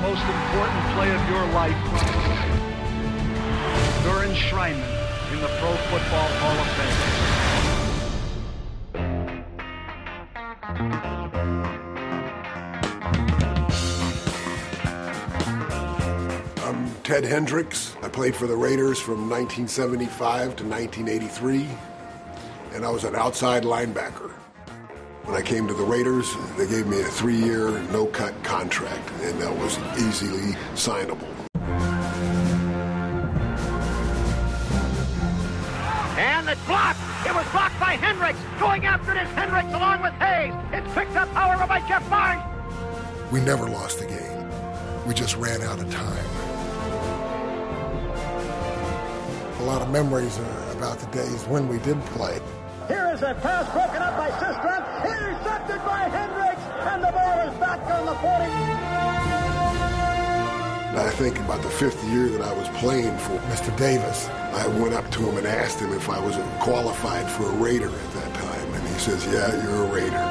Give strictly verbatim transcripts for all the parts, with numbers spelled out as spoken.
most important play of your life, your enshrinement in the Pro Football Hall of Fame. I'm Ted Hendricks. I played for the Raiders from nineteen seventy-five to nineteen eighty-three, and I was an outside linebacker. When I came to the Raiders, they gave me a three-year, no-cut contract, and that was easily signable. And it's blocked. It was blocked by Hendricks. Going after it is Hendricks along with Hayes. It's picked up, however, by Jeff Barnes. We never lost the game. We just ran out of time. A lot of memories about the days when we did play. Here is a pass broken up by Systrom, intercepted by Hendricks, and the ball is back on the forty. I think about the fifth year that I was playing for Mister Davis, I went up to him and asked him if I was qualified for a Raider at that time, and he says, yeah, you're a Raider.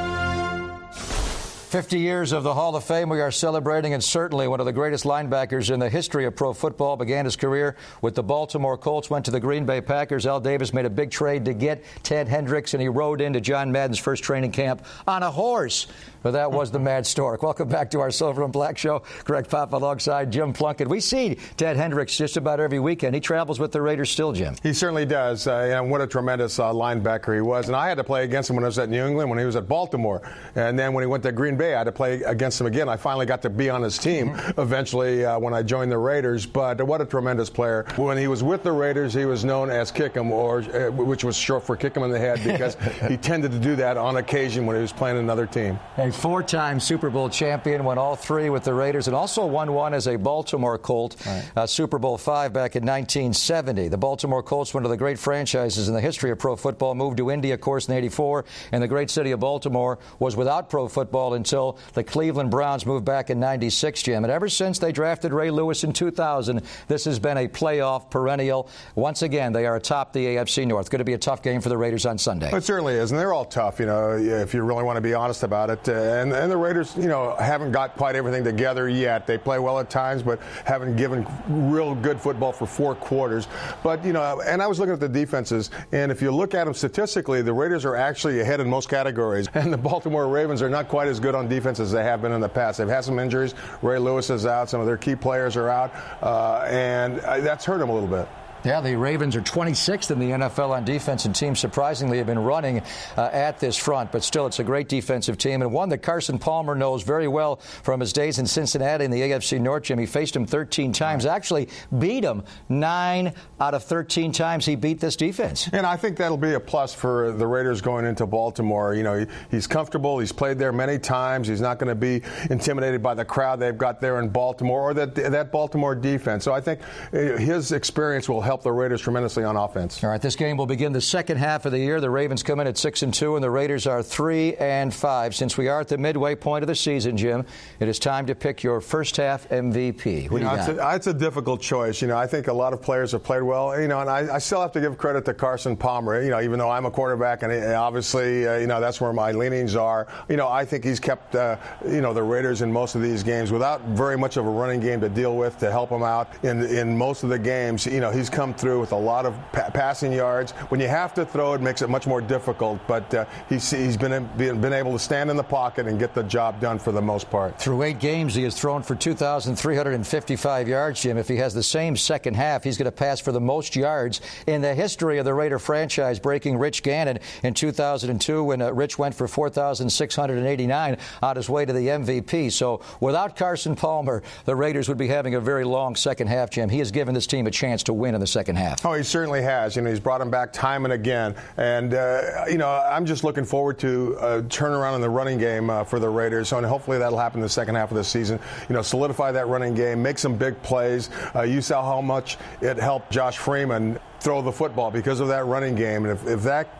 fifty years of the Hall of Fame we are celebrating, and certainly one of the greatest linebackers in the history of pro football. Began his career with the Baltimore Colts, went to the Green Bay Packers. Al Davis made a big trade to get Ted Hendricks, and he rode into John Madden's first training camp on a horse. But that was the Mad Stork. Welcome back to our Silver and Black Show. Greg Papa alongside Jim Plunkett. We see Ted Hendricks just about every weekend. He travels with the Raiders still, Jim. He certainly does. Uh, and what a tremendous uh, linebacker he was. And I had to play against him when I was at New England, when he was at Baltimore. And then when he went to Green Bay, I had to play against him again. I finally got to be on his team mm-hmm. eventually uh, when I joined the Raiders. But what a tremendous player. When he was with the Raiders, he was known as Kick-Em, or uh, which was short for Kick 'em in the head, because he tended to do that on occasion when he was playing another team. A four-time Super Bowl champion, won all three with the Raiders, and also won one as a Baltimore Colt, right. uh, Super Bowl five back in nineteen seventy. The Baltimore Colts, one of the great franchises in the history of pro football, moved to Indy, of course, in eighty-four, and the great city of Baltimore was without pro football until the Cleveland Browns moved back in ninety-six, Jim. And ever since they drafted Ray Lewis in two thousand, this has been a playoff perennial. Once again, they are atop the A F C North. Going to be a tough game for the Raiders on Sunday. It certainly is, and they're all tough, you know, if you really want to be honest about it. Uh, and, and the Raiders, you know, haven't got quite everything together yet. They play well at times, but haven't given real good football for four quarters. But, you know, and I was looking at the defenses, and if you look at them statistically, the Raiders are actually ahead in most categories. And the Baltimore Ravens are not quite as good on defense as they have been in the past. They've had some injuries. Ray Lewis is out. Some of their key players are out. Uh, and that's hurt them a little bit. Yeah, the Ravens are twenty-sixth in the N F L on defense, and teams surprisingly have been running uh, at this front. But still, it's a great defensive team, and one that Carson Palmer knows very well from his days in Cincinnati in the A F C North, Jim. He faced him thirteen times, actually beat him nine out of thirteen times he beat this defense. And I think that'll be a plus for the Raiders going into Baltimore. You know, he, he's comfortable. He's played there many times. He's not going to be intimidated by the crowd they've got there in Baltimore or that, that Baltimore defense. So I think his experience will help the Raiders tremendously on offense. All right, this game will begin the second half of the year. The Ravens come in at six and two, and the Raiders are three and five. Since we are at the midway point of the season, Jim, it is time to pick your first half M V P. What you do you know, got? It's a, it's a difficult choice. You know, I think a lot of players have played well. You know, and I, I still have to give credit to Carson Palmer. You know, even though I'm a quarterback, and obviously, uh, you know, that's where my leanings are. You know, I think he's kept, uh, you know, the Raiders in most of these games without very much of a running game to deal with to help them out in in most of the games. You know, he's come through with a lot of pa- passing yards. When you have to throw, it makes it much more difficult. But uh, he's, he's been, been been able to stand in the pocket and get the job done for the most part. Through eight games, he has thrown for two thousand three hundred fifty-five yards, Jim. If he has the same second half, he's going to pass for the most yards in the history of the Raider franchise, breaking Rich Gannon in two thousand two when uh, Rich went for four thousand six hundred eighty-nine on his way to the M V P. So without Carson Palmer, the Raiders would be having a very long second half, Jim. He has given this team a chance to win in the second half. Oh, he certainly has. You know, he's brought him back time and again. And, uh, you know, I'm just looking forward to a turnaround in the running game uh, for the Raiders. So, and hopefully that'll happen in the second half of the season. You know, solidify that running game, make some big plays. Uh, you saw how much it helped Josh Freeman throw the football because of that running game. And if, if that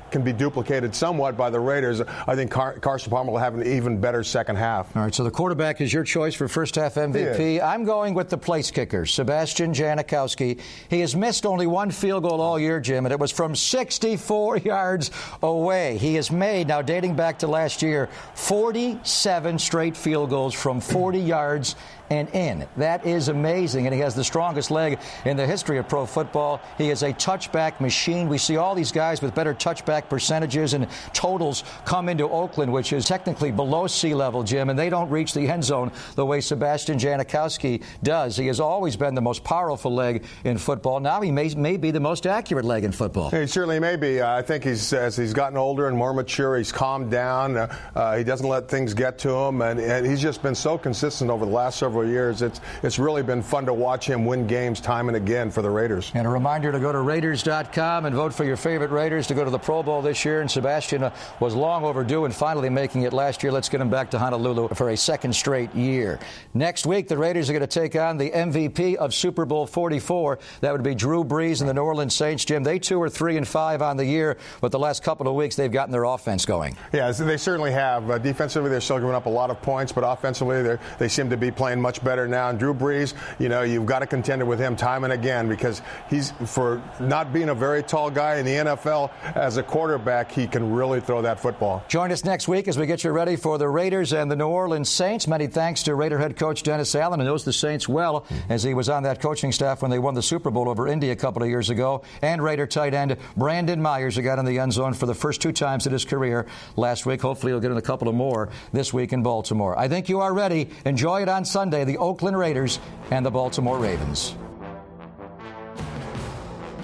can be duplicated somewhat by the Raiders, I think Car- Carson Palmer will have an even better second half. All right, so the quarterback is your choice for first half M V P. I'm going with the place kicker, Sebastian Janikowski. He has missed only one field goal all year, Jim, and it was from sixty-four yards away. He has made, now dating back to last year, forty-seven straight field goals from forty yards and in. That is amazing, and he has the strongest leg in the history of pro football. He is a touchback machine. We see all these guys with better touchback percentages and totals come into Oakland, which is technically below sea level, Jim, and they don't reach the end zone the way Sebastian Janikowski does. He has always been the most powerful leg in football. Now he may, may be the most accurate leg in football. He certainly may be. Uh, I think he's as he's gotten older and more mature, he's calmed down. Uh, uh, he doesn't let things get to him, and, and he's just been so consistent over the last several years. It's it's really been fun to watch him win games time and again for the Raiders. And a reminder to go to Raiders dot com and vote for your favorite Raiders to go to the Pro Bowl this year. And Sebastian uh, was long overdue and finally making it last year. Let's get him back to Honolulu for a second straight year. Next week, the Raiders are going to take on the M V P of Super Bowl forty-four. That would be Drew Brees and the New Orleans Saints. Jim, they too are three and five on the year, but the last couple of weeks they've gotten their offense going. Yeah, they certainly have. Uh, defensively, they're still giving up a lot of points, but offensively, they they seem to be playing much better now. And Drew Brees, you know, you've got to contend with him time and again because he's, for not being a very tall guy in the N F L, as a quarterback, he can really throw that football. Join us next week as we get you ready for the Raiders and the New Orleans Saints. Many thanks to Raider head coach Dennis Allen, who knows the Saints well, as he was on that coaching staff when they won the Super Bowl over Indy a couple of years ago, and Raider tight end Brandon Myers, who got in the end zone for the first two times in his career last week. Hopefully he'll get in a couple of more this week in Baltimore. I think you are ready. Enjoy it on Sunday, the Oakland Raiders and the Baltimore Ravens.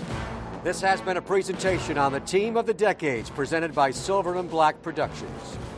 This has been a presentation on the Team of the Decades presented by Silver and Black Productions.